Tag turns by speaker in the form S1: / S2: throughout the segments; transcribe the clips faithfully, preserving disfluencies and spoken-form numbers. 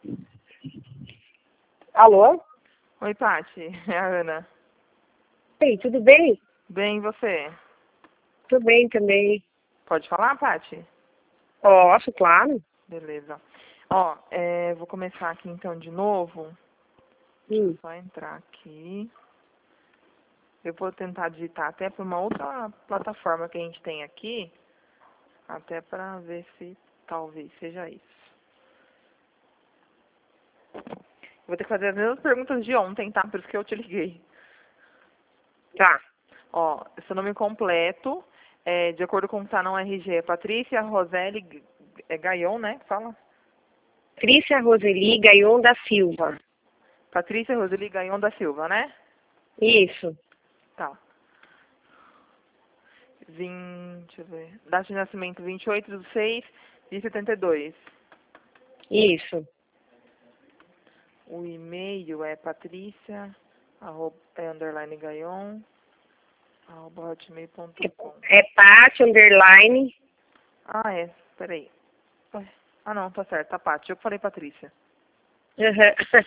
S1: Alô?
S2: Oi, Paty. É a Ana.
S1: Ei, tudo bem?
S2: Bem, e você?
S1: Tudo bem também.
S2: Pode falar, Paty?
S1: Posso, claro.
S2: Beleza. Ó, é, vou começar aqui então de novo. Deixa eu
S1: Hum.
S2: só entrar aqui. Eu vou tentar digitar até para uma outra plataforma que a gente tem aqui, até para ver se talvez seja isso. Vou ter que fazer as mesmas perguntas de ontem, tá? Por isso que eu te liguei.
S1: Tá.
S2: Ó, seu nome completo, é, de acordo com o que tá no R G, é Patrícia Roseli G- é Gaion, né? Fala.
S1: Trícia Roseli Gaion da Silva.
S2: Patrícia Roseli Gaion da Silva, né?
S1: Isso.
S2: Tá. vinte, deixa eu ver. Data de nascimento vinte e oito de seis de setenta e dois.
S1: Isso.
S2: O e-mail é patrícia, arroba, é, underline gaion, arroba hotmail ponto com.
S1: É Paty, underline.
S2: Ah, é. Peraí. Ué, ah, não, tá certo. Tá, Paty. Eu que falei Patrícia.
S1: Uhum.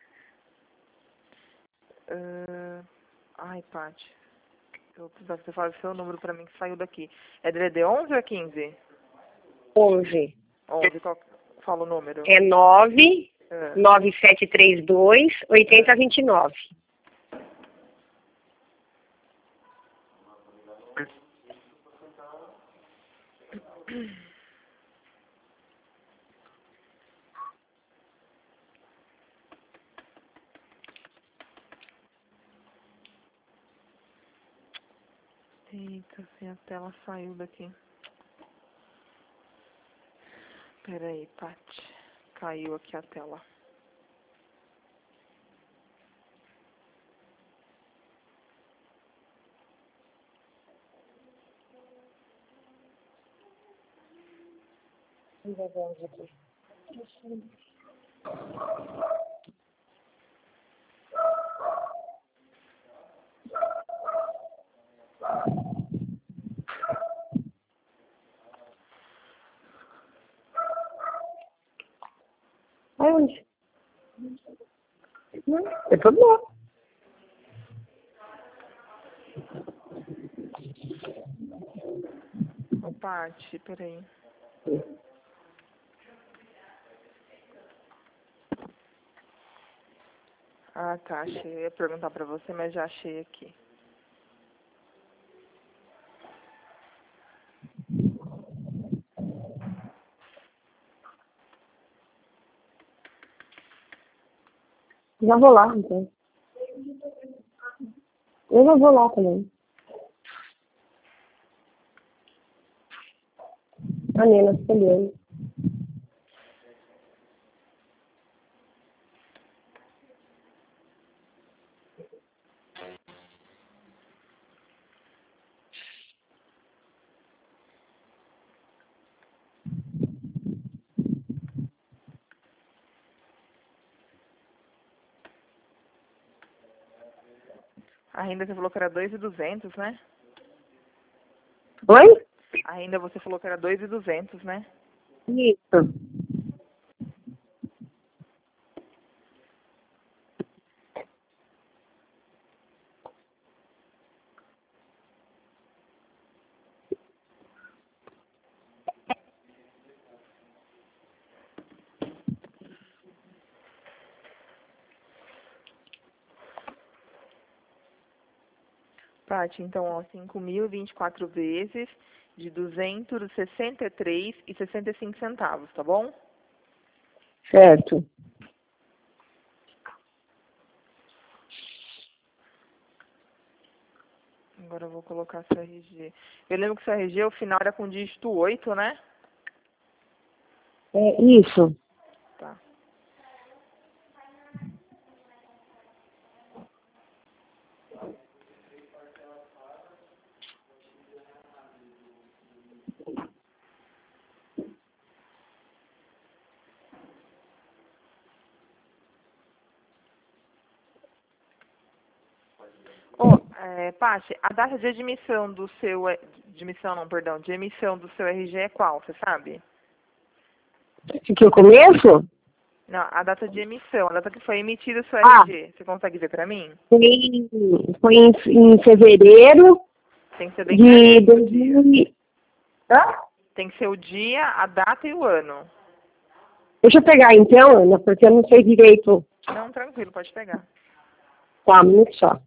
S2: Uh, ai, Paty. Eu precisava que você falasse seu número pra mim que saiu daqui. É D D D onze ou é quinze?
S1: onze.
S2: onze, qual, fala o número.
S1: É nove
S2: É.
S1: nove sete três dois oito zero dois nove.
S2: Eita, assim, a tela saiu daqui. Peraí, Paty. Caiu aqui a tela.
S1: Aonde? Não, é tudo bom.
S2: Ô, Paty, peraí. Ah, tá, achei. Eu ia perguntar pra você, mas já achei aqui.
S1: Já vou lá, então. Eu já vou lá também. A Nena escolhendo.
S2: A renda você falou que era dois mil e duzentos, né?
S1: Oi?
S2: A renda você falou que era dois mil e duzentos, né?
S1: Isso.
S2: Paty, então, ó, cinco mil e vinte e quatro vezes de duzentos e sessenta e três e sessenta e cinco centavos, tá bom?
S1: Certo.
S2: Agora eu vou colocar seu R G. Eu lembro que seu R G, o final era com dígito oito, né?
S1: É isso.
S2: Tá. Ô, é, Paty, a data de admissão do seu... eh, De emissão, não, perdão. De emissão do seu R G é qual, você sabe?
S1: Que eu começo?
S2: Não, a data de emissão, a data que foi emitido o seu
S1: Ah,
S2: R G. Você consegue ver pra mim?
S1: foi, foi em, em fevereiro
S2: Tem que ser bem
S1: de
S2: certinho o dia.
S1: dois mil. e- Hã?
S2: Tem que ser o dia, a data e o ano.
S1: Deixa eu pegar então, Ana, porque eu não sei direito.
S2: Não, tranquilo, pode pegar.
S1: Tá, um minuto só.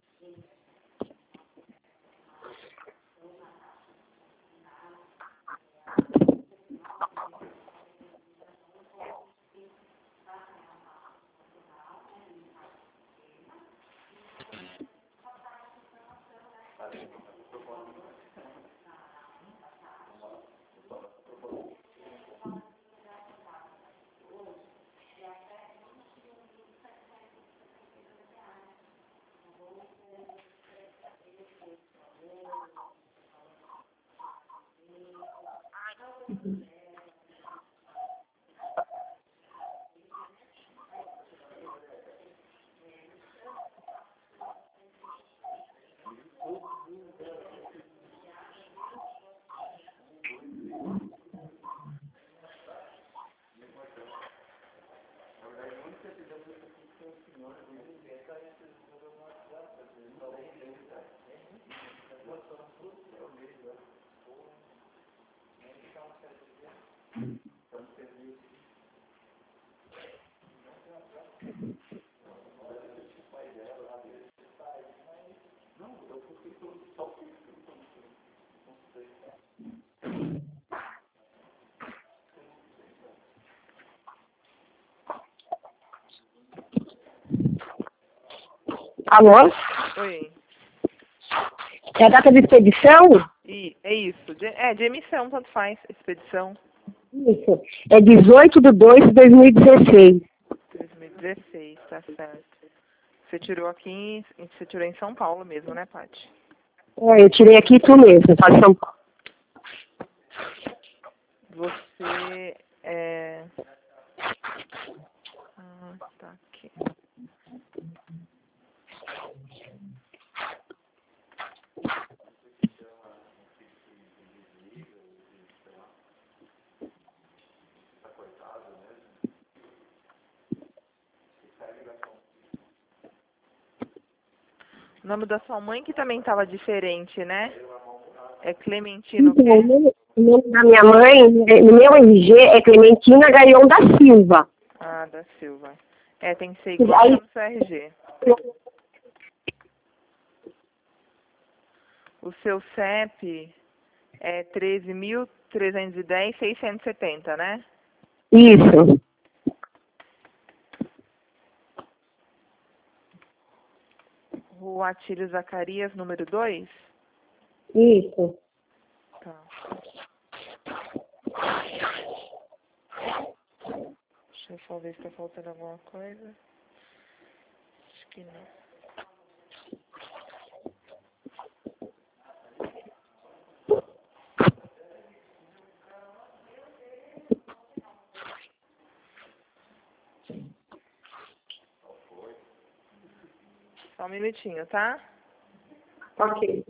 S1: Alô?
S2: Oi.
S1: É a data de expedição?
S2: E é isso. De, é, de emissão, tanto faz. Expedição
S1: Isso. É dezoito de dois de dois mil e dezesseis.
S2: dois mil e dezesseis, tá certo. Você tirou aqui, em, você tirou em São Paulo mesmo, né, Paty?
S1: É, eu tirei aqui tu mesmo, tá de São Paulo.
S2: Você é... Ah, tá aqui. O nome da sua mãe que também estava diferente, né? É Clementino o
S1: Então, o
S2: quê?
S1: nome o nome da minha mãe, no meu R G, é Clementina Gaion da Silva.
S2: Ah, da Silva. É, tem que ser
S1: E
S2: igual
S1: aí,
S2: no seu R G. O seu C E P é treze mil trezentos e dez, seiscentos e setenta, né?
S1: isso.
S2: Rua Atílio Zacarias, número dois?
S1: Isso.
S2: Tá. Deixa eu só ver se tá faltando alguma coisa. Acho que não. Só um minutinho, tá?
S1: Ok.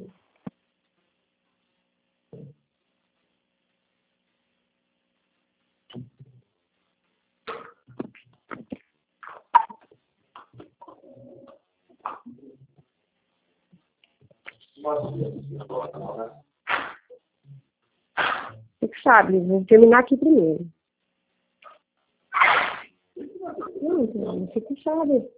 S1: Você que sabe, vou terminar aqui primeiro. Não, não, você que sabe.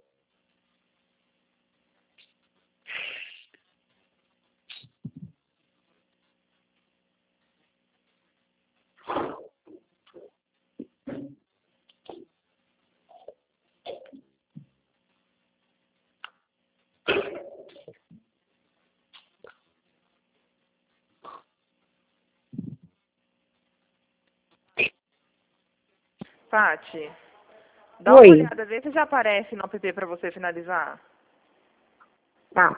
S2: Pati, dá uma
S1: Oi.
S2: olhada, vê se já aparece no app pra você finalizar.
S1: Tá.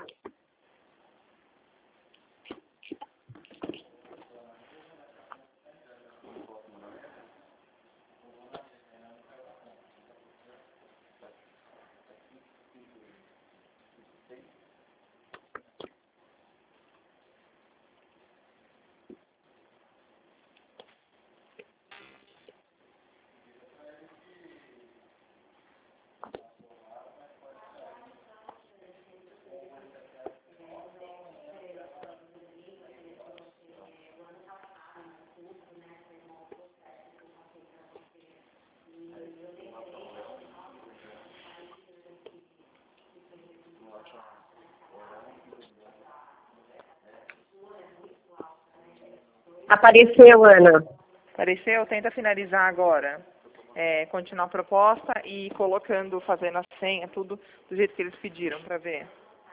S1: Apareceu, Ana.
S2: Apareceu? Tenta finalizar agora. É, continuar a proposta e colocando, fazendo a senha, tudo do jeito que eles pediram para ver.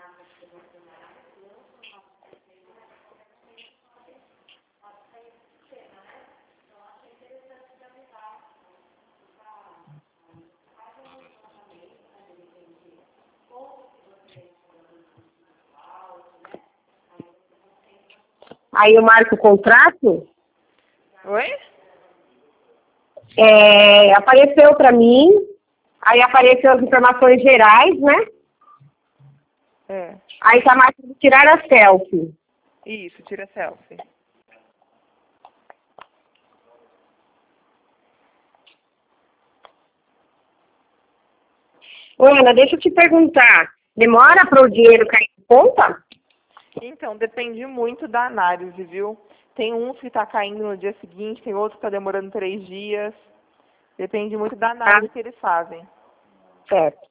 S1: Aí eu marco o contrato.
S2: Oi?
S1: É, apareceu para mim. Aí apareceu as informações gerais, né?
S2: É.
S1: Aí tá marcando tirar a selfie.
S2: Isso, tira selfie.
S1: Ô, Ana, deixa eu te perguntar. Demora para o dinheiro cair em conta?
S2: Então, depende muito da análise, viu? Tem uns que tá caindo no dia seguinte, tem outros que tá demorando três dias. Depende muito da análise que eles fazem.
S1: Certo.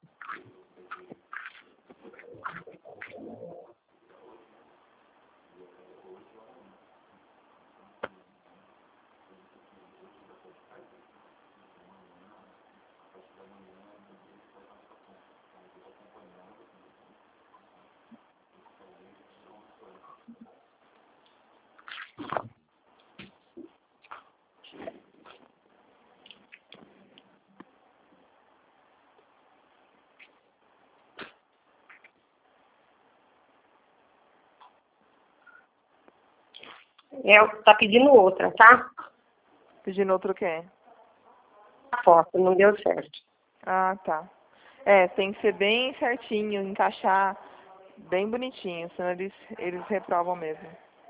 S1: É, tá pedindo outra, tá?
S2: Pedindo outro o quê?
S1: A foto, não deu certo.
S2: Ah, tá. É, tem que ser bem certinho, encaixar bem bonitinho, senão eles, eles reprovam mesmo.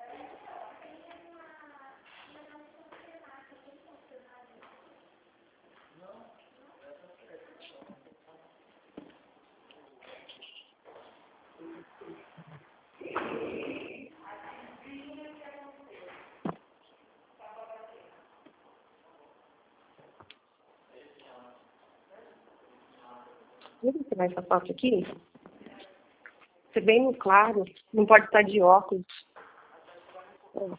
S1: Vamos tirar essa foto aqui? Ser bem claro. Não pode estar de óculos. É.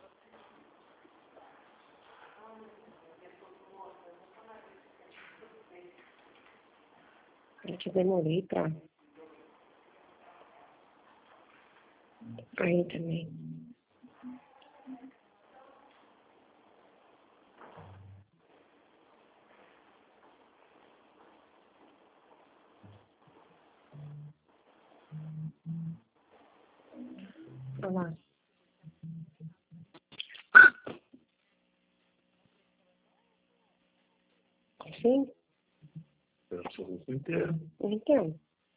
S1: É que eu demorei pra... Aí também. Olha lá. Sim?
S3: Eu sou o inteiro.
S1: Então.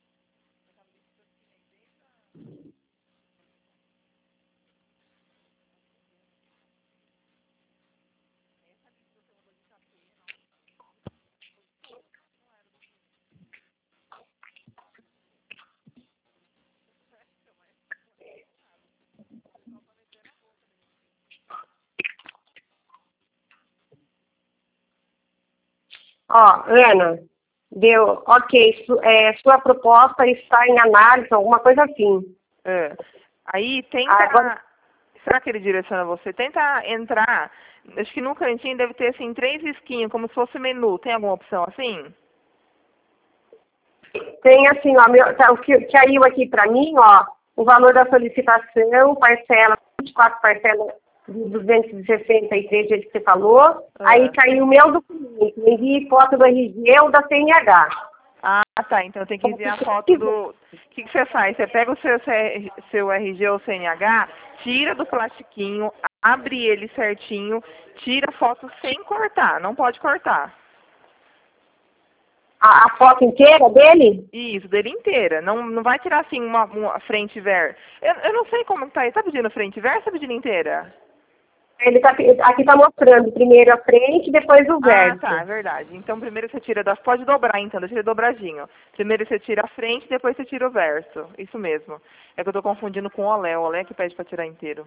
S1: Ó, Ana, deu, ok, su, é, sua proposta está em análise, alguma coisa assim.
S2: É. Aí tenta.
S1: Agora,
S2: Será que ele direciona você? Tenta entrar. Acho que no cantinho deve ter assim três risquinhos, como se fosse menu. Tem alguma opção assim?
S1: tem assim, ó, meu, tá, o que caiu aqui para mim, ó, o valor da solicitação, parcela, vinte e quatro parcelas de duzentos e sessenta e três, jeito que você falou.
S2: Ah.
S1: Aí caiu o meu documento, envie foto do R G ou da C N H.
S2: Ah, tá. Então tem que enviar a foto do. O que, que você faz? Você pega o seu, seu R G ou C N H, tira do plastiquinho, abre ele certinho, tira a foto sem cortar. Não pode cortar.
S1: A, a foto inteira dele?
S2: Isso, dele inteira. Não, não vai tirar assim uma, uma frente e verso. Eu, eu não sei como que tá. Ele tá pedindo frente e verso ou tá pedindo inteira?
S1: Ele tá, aqui está mostrando primeiro a frente, depois o
S2: Ah,
S1: verso.
S2: tá, é verdade. Então primeiro você tira das. Pode dobrar então, deixa ele dobradinho. Primeiro você tira a frente, depois você tira o verso. Isso mesmo. É que eu tô confundindo com o olé. O olé é que pede pra tirar inteiro.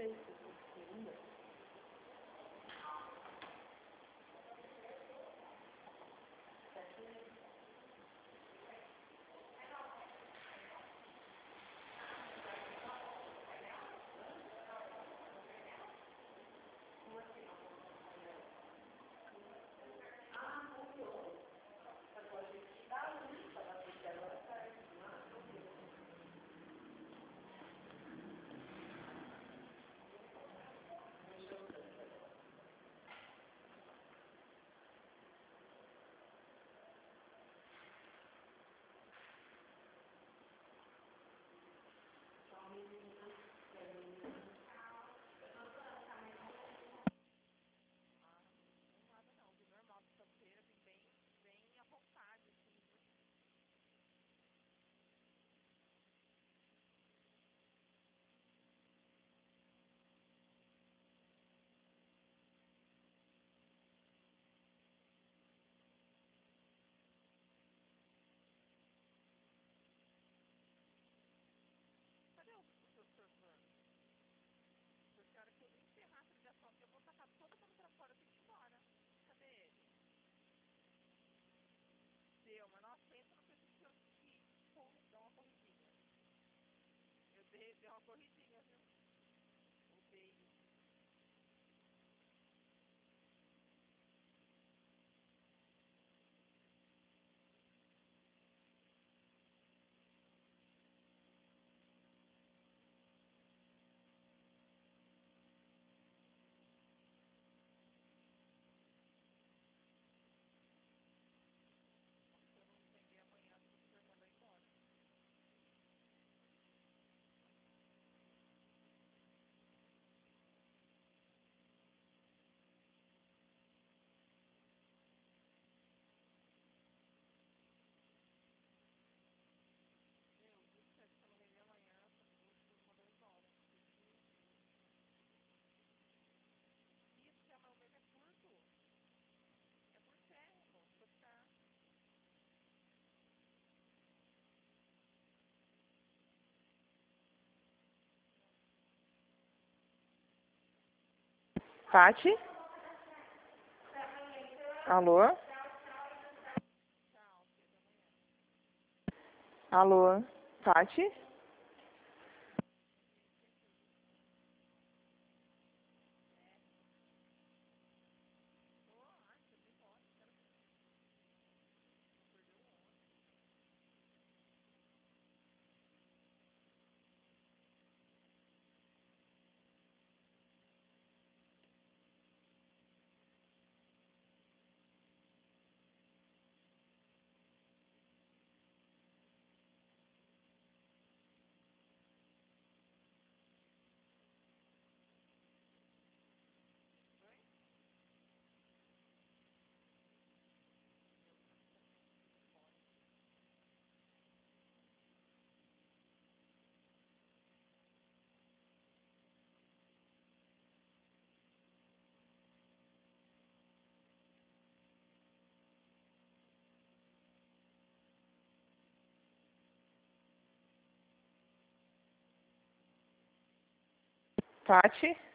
S2: Pati? Alô? Alô? Pati? Pati?